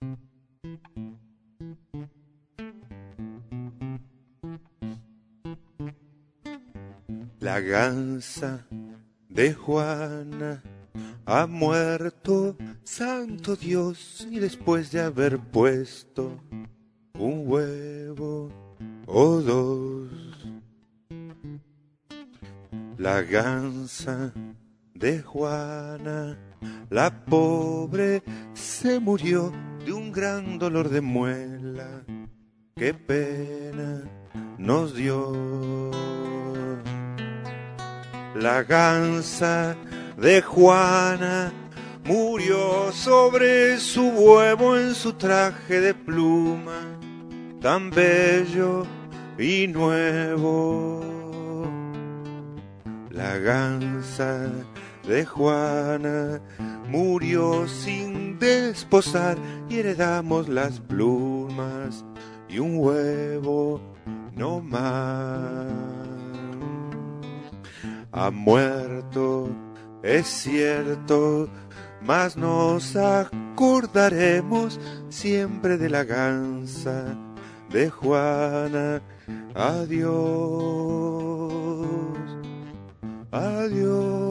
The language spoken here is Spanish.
La gansa de Juana ha muerto, santo Dios, y después de haber puesto un huevo o dos. La gansa de Juana, la pobre, se murió de un gran dolor de muela. Qué pena nos dio. La gansa de Juana murió sobre su huevo en su traje de pluma, tan bello y nuevo. La gansa de Juana murió sin desposar y heredamos las plumas y un huevo no más. Ha muerto, es cierto, mas nos acordaremos siempre de la gansa de Juana. Adiós, adiós.